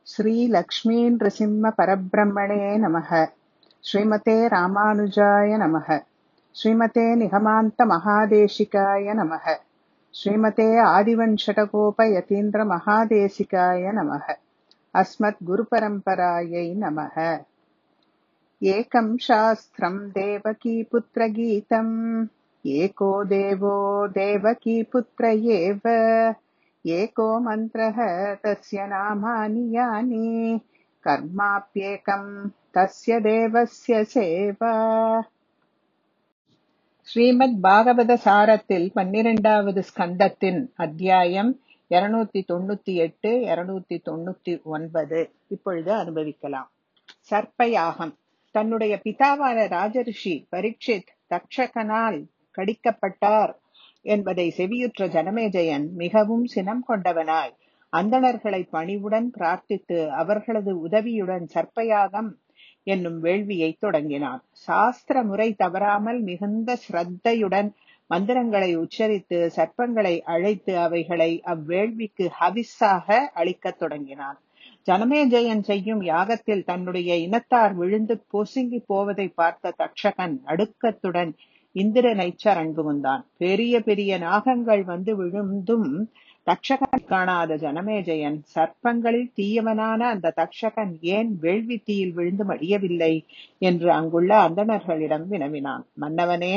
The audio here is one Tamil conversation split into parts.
श्री लक्ष्मी नृसिंह परब्रह्मणे नमः। श्रीमते रामानुजाय नमः। श्रीमते निगमान्त महादेशिकाय नमः। श्रीमते आदिवञ्शटकोप यतीन्द्र महादेशिकाय नमः। अस्मत् गुरुपरम्परायै नमः। एकं शास्त्रं देवकीपुत्रगीतम् एको देवो देवकीपुत्र एव एको मन्त्रः तस्य नामानि यानि कर्माप्येकं तस्य देवस्य सेवा. ஸ்ரீமத் பாகவத சாரத்தில் 12வது ஸ்கந்தத்தின் அத்தியாயம் 298 299 இப்பொழுது அனுபவிக்கலாம். சர்ப்பயாகம். தன்னுடைய பிதாவான ராஜரிஷி பரீட்சித் தக்ஷகனால் கடிக்கப்பட்டார் என்பதை செவியுற்ற ஜனமேஜயன் மிகவும் சினம் கொண்டவனாய் அந்தணர்களை பணிவுடன் பிரார்த்தித்து அவர்களது உதவியுடன் சர்ப்பயாகம் என்னும் வேள்வியை தொடங்கினான். சாஸ்திர முறை தவறாமல் மிகுந்த ஸ்ரத்தையுடன் மந்திரங்களை உச்சரித்து சர்ப்பங்களை அழைத்து அவைகளை அவ்வேள்விக்கு ஹவிஸாக அளிக்கத் தொடங்கினான். ஜனமேஜயன் செய்யும் யாகத்தில் தன்னுடைய இனத்தார் விழுந்து பொசுங்கி போவதை பார்த்த தக்ஷகன் நடுக்கத்துடன் இந்திரனை சரண் புகுந்தான். பெரிய பெரிய நாகங்கள் வந்து விழுந்தும் தக்ஷகன் காணாத ஜனமேஜயன் சர்ப்பங்களில் தீயவனான அந்த தக்ஷகன் ஏன் வேள்வி தீயில் விழுந்து மடியவில்லை என்று அங்குள்ள அந்தணர்களிடம் வினவினான். மன்னவனே,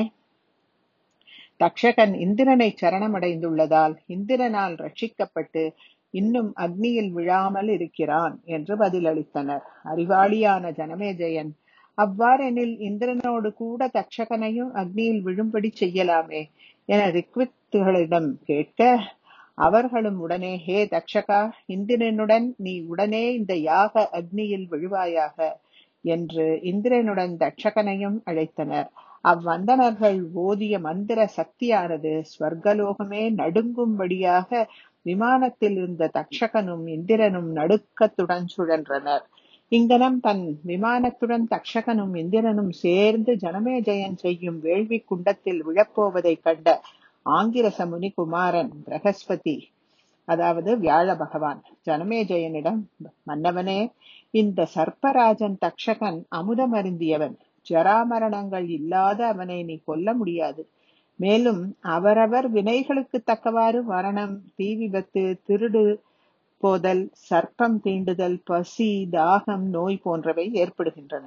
தக்ஷகன் இந்திரனை சரணமடைந்துள்ளதால் இந்திரனால் ரட்சிக்கப்பட்டு இன்னும் அக்னியில் விழாமல் இருக்கிறான் என்று பதிலளித்தனர். அறிவாளியான ஜனமேஜயன், அவ்வாறெனில் இந்திரனோடு கூட தக்ஷகனையும் அக்னியில் விழும்படி செய்யலாமே என ரிக்வித்துகளிடம் கேட்க, அவர்களும் உடனே, ஹே தக்ஷகா, இந்திரனுடன் நீ உடனே இந்த யாக அக்னியில் விழுவாயாக என்று இந்திரனுடன் தக்ஷகனையும் அழைத்தனர். அவ்வந்தணர்கள் ஓதிய மந்திர சக்தியானது ஸ்வர்கலோகமே நடுங்கும்படியாக விமானத்தில் இருந்த தக்ஷகனும் இந்திரனும் நடுக்கத்துடன் சுழன்றனர். இங்கனம் தன் விமானத்துடன் தக்ஷகனும் இந்திரனும் சேர்ந்து ஜனமேஜயன் செய்யும் வேள்வி குண்டத்தில் விழப்போவதை கண்ட ஆங்கிரச முனி குமாரன் பிரகஸ்பதி, அதாவது வியாழ பகவான், ஜனமேஜயனிடம், மன்னவனே, இந்த சர்ப்பராஜன் தக்ஷகன் அமுதம் அருந்தியவன். ஜராமரணங்கள் இல்லாத அவனை நீ கொல்ல முடியாது. மேலும் அவரவர் வினைகளுக்கு தக்கவாறு மரணம், தீ விபத்து, திருடு போதல், சர்ப்பம் தீண்டுதல், பசி, தாகம், நோய் போன்றவை ஏற்படுகின்றன.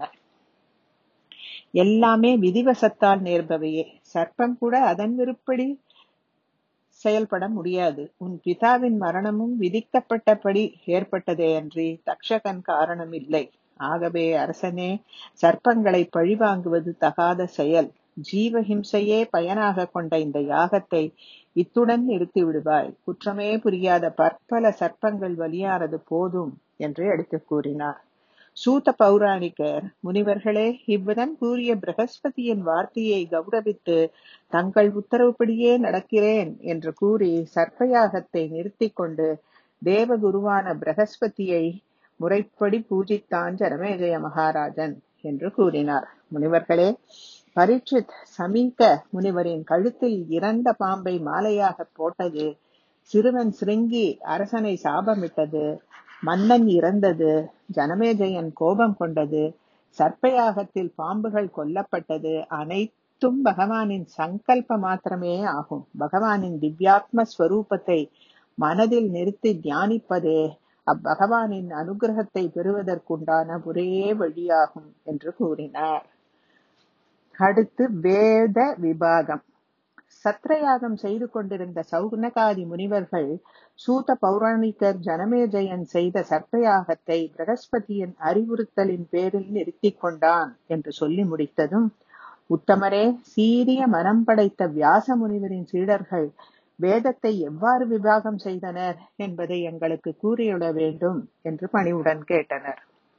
எல்லாமே விதிவசத்தால் நேர்பவையே. சர்ப்பம் கூட அதன் விருப்படி செயல்பட முடியாது. உன் பிதாவின் மரணமும் விதிக்கப்பட்டபடி ஏற்பட்டதே அன்றி தக்ஷகன் காரணம் இல்லை. ஆகவே அரசனே, சர்ப்பங்களை பழிவாங்குவது தகாத செயல். ஜீவஹிம்சையே பயனாக கொண்ட இந்த யாகத்தை இத்துடன் நிறுத்தி விடுவாய். குற்றமே புரியாத பற்பல சர்ப்பங்கள் பலியானது போதும் என்று எடுத்து கூறினார். சூத பௌராணிகர், முனிவர்களே, இவ்விதம் கூறிய பிரகஸ்பதியின் வார்த்தையை கௌரவித்து தங்கள் உத்தரவுப்படியே நடக்கிறேன் என்று கூறி சர்ப்பயாகத்தை நிறுத்தி கொண்டு தேவகுருவான பிரகஸ்பதியை முறைப்படி பூஜித்தான் ஜனமேஜய மகாராஜன் என்று கூறினார். முனிவர்களே, பரீட்சித் சமீக முனிவரின் கழுத்தில் இறந்த பாம்பை மாலையாக போட்டது, சிறுவன் சிருங்கி அரசனை சாபமிட்டது, மன்னன் இறந்தது, ஜனமேஜயன் கோபம் கொண்டது, சர்ப்பயாகத்தில் பாம்புகள் கொல்லப்பட்டது அனைத்தும் பகவானின் சங்கல்ப மாத்திரமே ஆகும். பகவானின் திவ்யாத்ம ஸ்வரூபத்தை மனதில் நிறுத்தி தியானிப்பதே அப்பகவானின் அனுகிரகத்தை பெறுவதற்குண்டான ஒரே வழியாகும் என்று கூறினார். அடுத்து வேத விபாகம். சத்ரயாகம் செய்து கொண்டிருந்த சௌனகாதி முனிவர்கள் சூத பௌராணிகர் ஜனமேஜயன் செய்த சர்ப்பயாகத்தை பிரகஸ்பதியின் அறிவுறுத்தலின் பேரில் நிறுத்தி கொண்டான் என்று சொல்லி முடித்ததும், உத்தமரே, சீரிய மனம் படைத்த வியாச முனிவரின் சீடர்கள் வேதத்தை எவ்வாறு விபாகம் செய்தனர் என்பதை எங்களுக்கு கூறியுள்ள வேண்டும் என்று பணிவுடன் கேட்டனர்.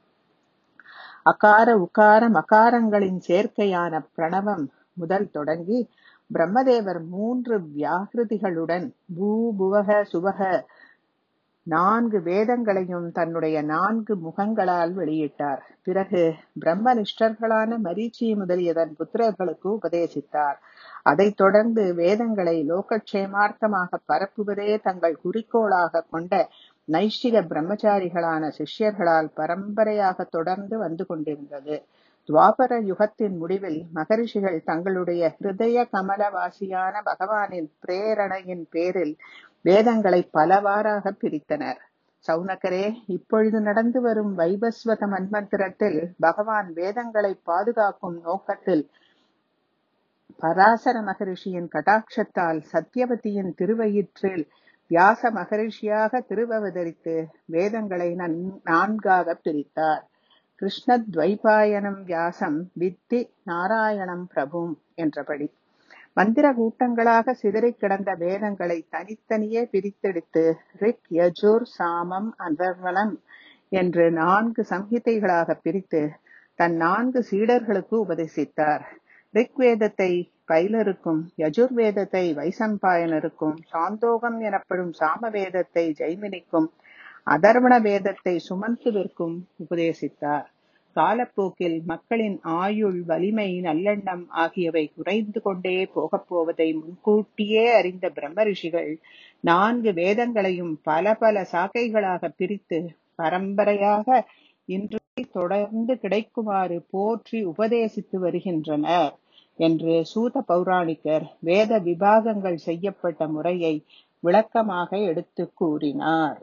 அகார உகார மகாரங்களின் சேர்க்கையான பிரணவம் முதல் தொடங்கி பிரம்மதேவர் 3 வியாகிருதிகளுடன் பூ புவக சுவக 4 வேதங்களையும் தன்னுடைய 4 முகங்களால் வெளியிட்டார். பிறகு பிரம்மனிஷ்டர்களான மரீச்சி முதலியதன் புத்திரர்களுக்கு உபதேசித்தார். அதைத் தொடர்ந்து வேதங்களை லோகக்ஷேமார்த்தமாக பரப்புவதே தங்கள் குறிக்கோளாக கொண்ட நைஷ்டிக பிரம்மச்சாரிகளான சிஷ்யர்களால் பரம்பரையாக தொடர்ந்து வந்து கொண்டிருந்தது. துவாபர யுகத்தின் முடிவில் மகரிஷிகள் தங்களுடைய ஹிருதய கமலவாசியான பகவானின் பிரேரணையின் பேரில் வேதங்களை பலவாறாக பிரித்தனர். சௌனகரே, இப்பொழுது நடந்து வரும் வைவஸ்வத மன்வந்திரத்தில் பகவான் வேதங்களை பாதுகாக்கும் நோக்கத்தில் பராசர மகரிஷியின் கடாட்சத்தால் சத்யவதியின் திருவயிற்றில் வியாச மகரிஷியாக திருவவதரித்து வேதங்களை நான்காக பிரித்தார். கிருஷ்ணத்வைபாயனம் வியாசம் வித்தி நாராயணம் பிரபும் என்றபடி மந்திர கூட்டங்களாக சிதறிக் கிடந்த வேதங்களை தனித்தனியே பிரித்தெடுத்து ரிக், யஜுர், சாமம், அதர்வணம் என்று 4 சம்ஹிதைகளாக பிரித்து தன் 4 சீடர்களுக்கு உபதேசித்தார். ரிக் வேதத்தை பைலருக்கும், யஜுர்வேதத்தை வைசம்பாயனருக்கும், சாந்தோகம் எனப்படும் சாம வேதத்தை ஜெய்மினிக்கும், அதர்வண வேதத்தை சுமந்துவிற்கும் உபதேசித்தார். காலப்போக்கில் மக்களின் ஆயுள், வலிமை, நல்லெண்ணம் ஆகியவை குறைந்து கொண்டே போகப் போவதை முன்கூட்டியே அறிந்த பிரம்ம ரிஷிகள் 4 வேதங்களையும் பல பல சாக்கைகளாக பிரித்து பரம்பரையாக இன்று தொடர்ந்து கிடைக்குமாறு போற்றி உபதேசித்து வருகின்றனர் என்று சூத பௌராணிகர் வேத விபாகங்கள் செய்யப்பட்ட முறையை விளக்கமாக எடுத்து கூறினார்.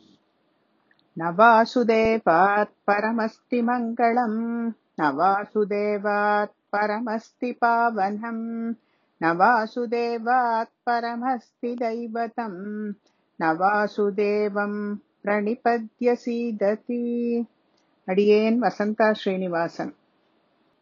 நவாசுதேவாத் பரமஸ்தி மங்களம், நவாசுதேவாத் பரமஸ்தி பாவனம், நவாசுதேவாத் பரமஸ்தி தைவதம், நவாசுதேவம் பிரணிபத்ய சீததி. அடியேன் வசந்தா ஸ்ரீனிவாசன்.